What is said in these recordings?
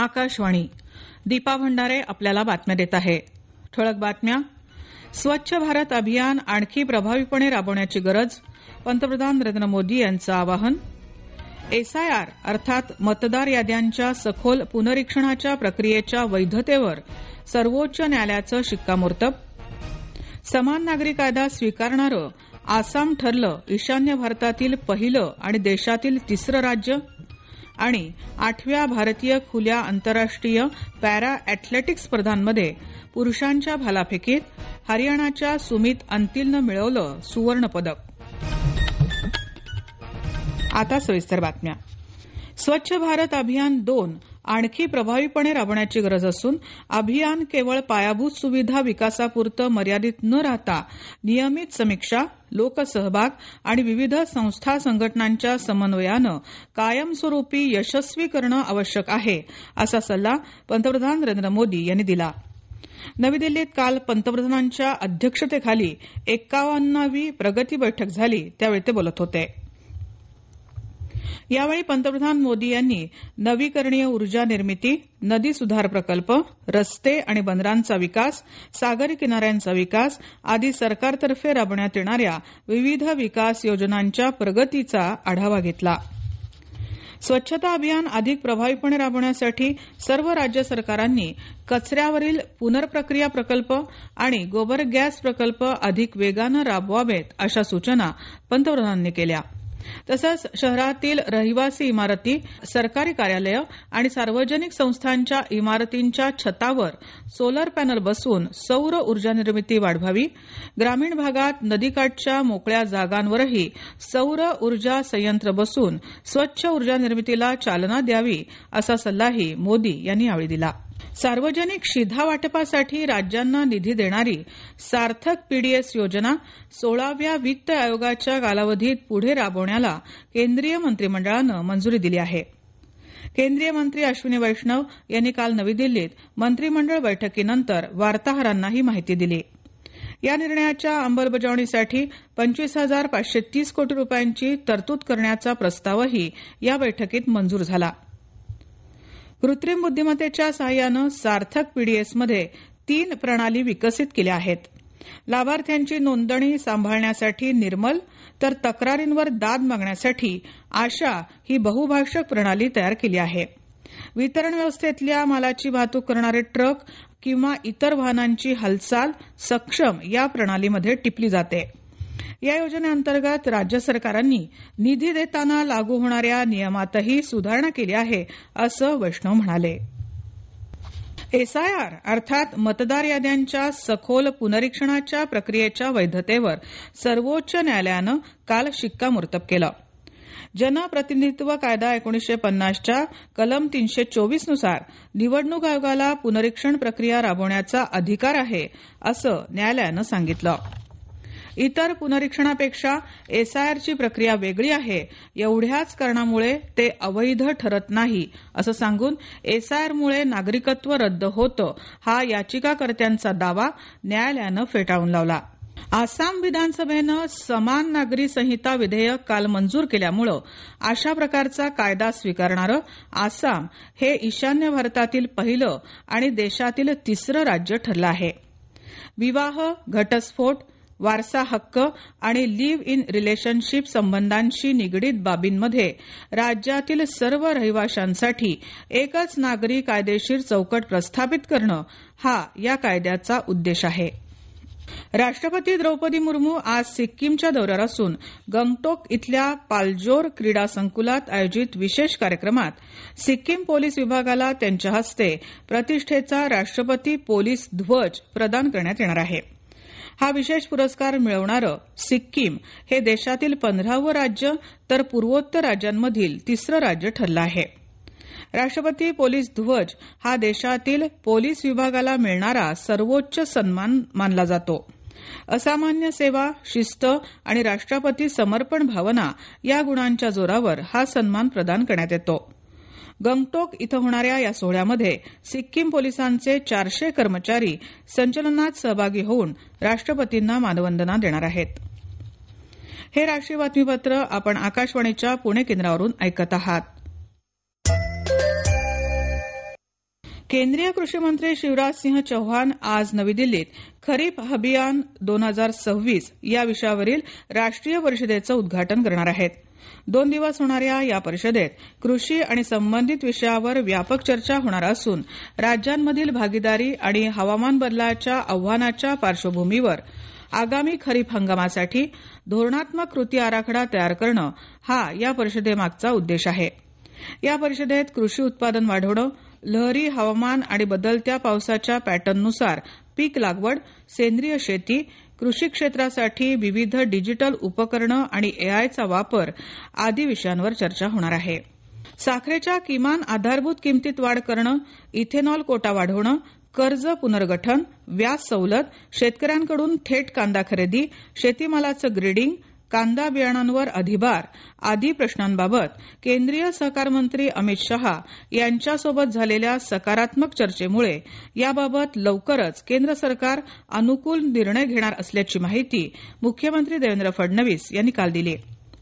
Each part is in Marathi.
आकाशवाणी. दीपा भंडारे आपल्याला बातम्या देत आहे. ठळक बातम्या. स्वच्छ भारत अभियान आणखी प्रभावीपणे राबवण्याची गरज, पंतप्रधान नरेंद्र मोदी यांचं आवाहन. एसआयआर अर्थात मतदार याद्यांच्या सखोल पुनरीक्षणाच्या प्रक्रियेच्या वैधतेवर सर्वोच्च न्यायालयाचं शिक्कामोर्तब. समान नागरी कायदा स्वीकारणारं आसाम ठरलं ईशान्य भारतातील पहिलं आणि देशातील तिसरं राज्य. आणि 8व्या भारतीय खुल्या आंतरराष्ट्रीय पॅरा ऍथलेटिक्स स्पर्धांमध्ये पुरुषांच्या भालाफेकीत हरियाणाच्या सुमित अंतिलनं मिळवलं सुवर्ण पदक. आता सविस्तर बातम्या. स्वच्छ भारत अभियान 2 आणखी प्रभावीपणे राबवण्याची गरज असून अभियान केवळ पायाभूत सुविधा विकासापुरतं मर्यादित न राहता नियमित समीक्षा, लोकसहभाग आणि विविध संस्था संघटनांच्या समन्वयानं कायमस्वरूपी यशस्वी करणं आवश्यक आहे, असा सल्ला पंतप्रधान नरेंद्र मोदी यांनी दिला. नवी दिल्लीत काल पंतप्रधानांच्या अध्यक्षतेखाली 51वी प्रगती बैठक झाली त्यावेळी ते बोलत होते. यावेळी पंतप्रधान मोदी यांनी नवीकरणीय ऊर्जा निर्मिती, नदी सुधार प्रकल्प, रस्ते आणि बंदरांचा विकास, सागरी किनाऱ्यांचा विकास आदी सरकारतर्फे राबवण्यात येणाऱ्या विविध विकास योजनांच्या प्रगतीचा आढावा घेतला. स्वच्छता अभियान अधिक प्रभावीपणे राबवण्यासाठी सर्व राज्य सरकारांनी कचऱ्यावरील पुनर्प्रक्रिया प्रकल्प आणि गोबर गॅस प्रकल्प अधिक वेगानं राबवावेत अशा सूचना पंतप्रधानांनी केल्या. तसंच शहरातील रहिवासी इमारती, सरकारी कार्यालयं आणि सार्वजनिक संस्थांच्या इमारतींच्या छतावर सोलर पॅनल बसवून सौर ऊर्जा निर्मिती वाढवावी. ग्रामीण भागात नदीकाठच्या मोकळ्या जागांवरही सौर ऊर्जा संयंत्र बसवून स्वच्छ ऊर्जा निर्मितीला चालना द्यावी, असा सल्लाही मोदी यांनी यावेळी दिला. सार्वजनिक शिधा वाटपासाठी राज्यांना निधी देणारी सार्थक पीडीएस योजना 16व्या वित्त आयोगाच्या कालावधीत पुढे राबवण्याला केंद्रीय मंत्रिमंडळानं मंजुरी दिली आहे. केंद्रीय मंत्री अश्विनी वैष्णव यांनी काल नवी दिल्लीत मंत्रिमंडळ बैठकीनंतर वार्ताहरांना ही माहिती दिली. या निर्णयाच्या अंमलबजावणीसाठी 25,530 कोटी रुपयांची तरतूद करण्याचा प्रस्तावही या बैठकीत मंजूर झाला. कृत्रिम बुद्धिमत्तेच्या सहाय्यानं सार्थक पीडीएसमध्ये 3 प्रणाली विकसित केल्या आहेत. लाभार्थ्यांची नोंदणी सांभाळण्यासाठी निर्मल तर तक्रारींवर दाद मागण्यासाठी आशा ही बहुभाषक प्रणाली तयार केली आहे. वितरण व्यवस्थेतल्या मालाची वाहतूक करणारे ट्रक किंवा इतर वाहनांची हालचाल सक्षम या प्रणालीमध्ये टिपली जाते. या योजनेअंतर्गत राज्य सरकारांनी निधी देताना लागू होणाऱ्या नियमातही सुधारणा केली आहे, असं वैष्णव म्हणाले. एसआयआर अर्थात मतदार याद्यांच्या सखोल पुनरीक्षणाच्या प्रक्रियेच्या वैधतेवर सर्वोच्च न्यायालयानं काल शिक्कामोर्तब केलं. जनप्रतिनिधित्व कायदा 1950च्या कलम 324 नुसार निवडणूक आयोगाला पुनरीक्षण प्रक्रिया राबवण्याचा अधिकार आहे, असं न्यायालयानं सांगितलं. इतर पुनरीक्षणापेक्षा एसआयआरची प्रक्रिया वेगळी आहे, एवढ्याच कारणामुळे ते अवैध ठरत नाही, असं सांगून एसआयआरमुळे नागरिकत्व रद्द होतं हा याचिकाकर्त्यांचा दावा न्यायालयानं फेटाळून लावला. आसाम विधानसभेनं समान नागरी संहिता विधेयक काल मंजूर केल्यामुळं अशा प्रकारचा कायदा स्वीकारणारं आसाम हे ईशान्य भारतातील पहिलं आणि देशातील तिसरं राज्य ठरलं आहे. विवाह, घटस्फोट, वारसा हक्क आणि लिव्ह इन रिलेशनशिप संबंधांशी निगडीत बाबींमध्ये राज्यातील सर्व रहिवाशांसाठी एकच नागरी कायदेशीर चौकट प्रस्थापित करणं हा या कायद्याचा उद्देश आहे. राष्ट्रपती द्रौपदी मुर्मू आज सिक्कीमच्या दौऱ्यावर असून गंगटोक इथल्या पाल्जोर क्रीडा संकुलात आयोजित विशेष कार्यक्रमात सिक्कीम पोलीस विभागाला त्यांच्या हस्ते प्रतिष्ठेचा राष्ट्रपती पोलीस ध्वज प्रदान करण्यात येणार आहे. हा विशेष पुरस्कार मिळवणारं सिक्कीम हे देशातील 15वं राज्य तर पूर्वोत्तर राज्यांमधील तिसरं राज्य ठरलं आहे. राष्ट्रपती पोलीस ध्वज हा देशातील पोलीस विभागाला मिळणारा सर्वोच्च सन्मान मानला जातो. असामान्य सेवा, शिस्त आणि राष्ट्रपती समर्पण भावना या गुणांच्या जोरावर हा सन्मान प्रदान करण्यात येतो. गंगटोक इथं होणाऱ्या या सोहळ्यामध्ये सिक्कीम पोलिसांचे 400 कर्मचारी संचलनात सहभागी होऊन राष्ट्रपतींना मानवंदना देणार आहेत. हे राष्ट्रीय बातमीपत्र आपण आकाशवाणीच्या पुणे केंद्रावरून ऐकत आहात. केंद्रीय कृषी मंत्री शिवराज सिंह चौहान आज नवी दिल्लीत खरीप अभियान 2026 या विषयावरील राष्ट्रीय परिषदेचं उद्घाटन करणार आहेत. 2 दिवस होणाऱ्या या परिषदेत कृषी आणि संबंधित विषयावर व्यापक चर्चा होणार असून राज्यांमधील भागीदारी आणि हवामान बदलाच्या आव्हानाच्या पार्श्वभूमीवर आगामी खरीप हंगामासाठी धोरणात्मक कृती आराखडा तयार करणं हा या परिषदेमागचा उद्देश आहे. या परिषदेत कृषी उत्पादन वाढवणं, लहरी हवामान आणि बदलत्या पावसाच्या पॅटर्ननुसार पीक लागवड, सेंद्रिय शेती, कृषी क्षेत्रासाठी विविध डिजिटल उपकरणं आणि एआयचा वापर आदी विषयांवर चर्चा होणार आहे. साखरेच्या किमान आधारभूत किमतीत वाढ करणं, इथेनॉल कोटा वाढवणं, कर्ज पुनर्गठन, व्याज सवलत, शेतकऱ्यांकडून थेट कांदा खरेदी, शेतीमालाचं ग्रेडिंग, कांदा बियाणांवर अधिभार आदी प्रश्नांबाबत केंद्रीय सहकार मंत्री अमित शहा यांच्यासोबत झालेल्या सकारात्मक चर्चेमुळे याबाबत लवकरच केंद्र सरकार अनुकूल निर्णय घेणार असल्याची माहिती मुख्यमंत्री देवेंद्र फडणवीस यांनी काल दिली.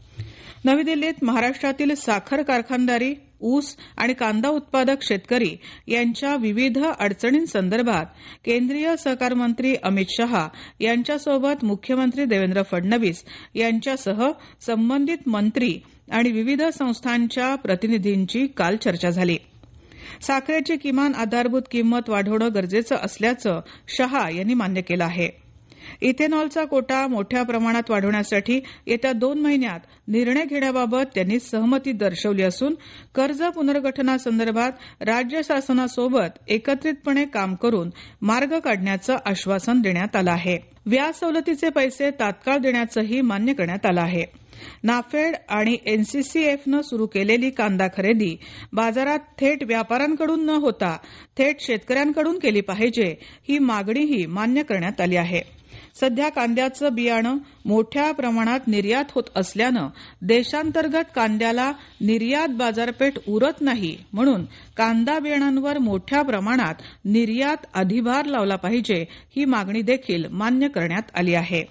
नवी दिल्लीत महाराष्ट्रातील साखर कारखानदारी, ऊस आणि कांदा उत्पादक शेतकरी यांच्या विविध अडचणींसंदर्भात केंद्रीय सहकार मंत्री अमित शहा यांच्यासोबत मुख्यमंत्री देवेंद्र फडणवीस यांच्यासह संबंधित मंत्री आणि विविध संस्थांच्या प्रतिनिधींची काल चर्चा झाली. साखरेची किमान आधारभूत किंमत वाढवणं गरजेचं असल्याचं शहा यांनी मान्य केलं आहे. इथेनॉलचा कोटा मोठ्या प्रमाणात वाढवण्यासाठी येत्या 2 महिन्यात निर्णय घेण्याबाबत त्यांनी सहमती दर्शवली असून कर्ज पुनर्गठनासंदर्भात राज्य शासनासोबत एकत्रितपणे काम करून मार्ग काढण्याचं आश्वासन देण्यात आलं आहे. व्याज सवलतीचे पैसे तात्काळ देण्याचंही मान्य करण्यात आलं आहे. नाफेड आणि एनसीसीएफनं सुरू केलेली कांदा खरेदी बाजारात थेट व्यापाऱ्यांकडून न होता थेट शेतकऱ्यांकडून केली पाहिजे, ही मागणीही मान्य करण्यात आली आहे. सध्या कांद्याचं बियाणं मोठ्या प्रमाणात निर्यात होत असल्यानं देशांतर्गत कांद्याला निर्यात बाजारपेठ उरत नाही, म्हणून कांदा बियाणांवर मोठ्या प्रमाणात निर्यात अधिभार लावला पाहिजे, ही मागणी देखील मान्य करण्यात आली आहे.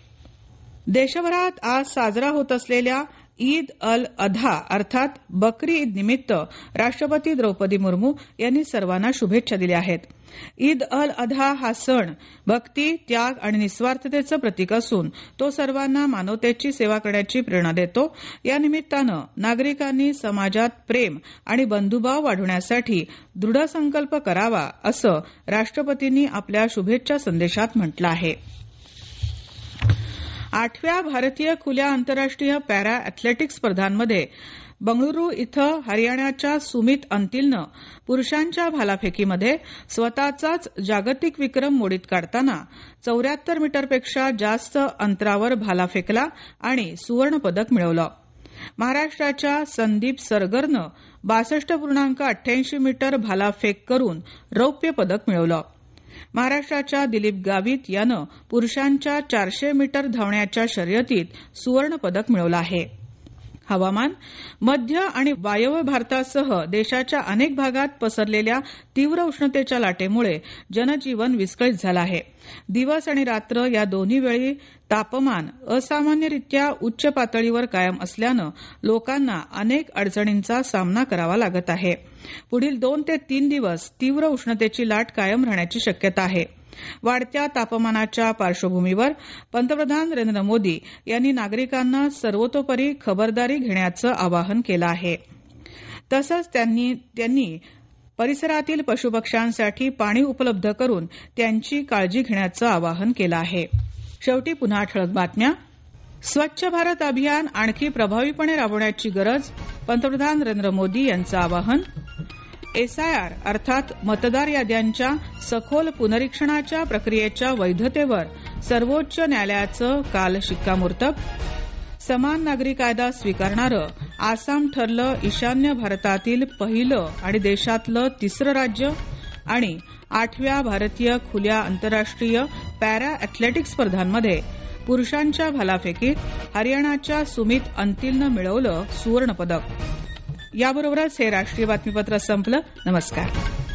देशभरात आज साजरा होत असलेल्या ईद अल अधा अर्थात बकरी ईद निमित्त राष्ट्रपती द्रौपदी मुर्मू यांनी सर्वांना शुभेच्छा दिल्या आहेत. ईद अल अधा हा सण भक्ती, त्याग आणि निस्वार्थतेचं प्रतीक असून तो सर्वांना मानवतेची सेवा करण्याची प्रेरणा देतो. या निमित्तानं नागरिकांनी समाजात प्रेम आणि बंधुभाव वाढवण्यासाठी दृढ संकल्प करावा, असं राष्ट्रपतींनी आपल्या शुभेच्छा संदेशात म्हटलं आहे. 8व्या भारतीय खुल्या आंतरराष्ट्रीय पॅरा अॅथलेटिक्स स्पर्धांमध्ये बंगळुरू इथं हरियाणाच्या सुमित अंतिलनं पुरुषांच्या भालाफेकीमध्ये स्वतःचाच जागतिक विक्रम मोडीत काढताना 74 मीटरपेक्षा जास्त अंतरावर भाला फेकला आणि सुवर्ण पदक मिळवलं. महाराष्ट्राच्या संदीप सरगरनं 62.88 मीटर भालाफेक करून रौप्य पदक मिळवलं. महाराष्ट्राच्या दिलीप गावित यानं पुरुषांच्या 400 मीटर धावण्याच्या शर्यतीत सुवर्ण पदक मिळवलं आहे. हवामान. मध्य आणि वायव्य भारतासह देशाच्या अनेक भागात पसरलेल्या तीव्र उष्णतेच्या लाटेमुळे जनजीवन विस्कळीत झालं आहे. दिवस आणि रात्र या दोन्ही वेळी तापमान असामान्यरित्या उच्च पातळीवर कायम असल्यानं लोकांना अनेक अडचणींचा सामना करावा लागत आहे. पुढील 2 ते 3 दिवस तीव्र उष्णतेची लाट कायम राहण्याची शक्यता आहे. वाढत्या तापमानाच्या पार्श्वभूमीवर पंतप्रधान नरेंद्र मोदी यांनी नागरिकांना सर्वतोपरी खबरदारी घेण्याचं आवाहन केलं आहे. तसंच त्यांनी परिसरातील पशुपक्ष्यांसाठी पाणी उपलब्ध करून त्यांची काळजी घेण्याचं आवाहन केलं आहे. शेवटी पुन्हा ठळक बातम्या. स्वच्छ भारत अभियान आणखी प्रभावीपणे राबवण्याची गरज, पंतप्रधान नरेंद्र मोदी यांचं आवाहन. एसआयआर अर्थात मतदार याद्यांच्या सखोल पुनरीक्षणाच्या प्रक्रियेच्या वैधतेवर सर्वोच्च न्यायालयाचं काल शिक्कामोर्तब. समान नागरी कायदा स्वीकारणारं आसाम ठरलं ईशान्य भारतातील पहिलं आणि देशातलं 3रं राज्य. आणि 8व्या भारतीय खुल्या आंतरराष्ट्रीय पॅरा अॅथलेटिक्स स्पर्धांमध्ये पुरुषांच्या भालाफेकीत हरियाणाच्या सुमित अंतिलनं मिळवलं सुवर्ण पदक. याबरोबरच हे राष्ट्रीय बातमीपत्र संपलं. नमस्कार.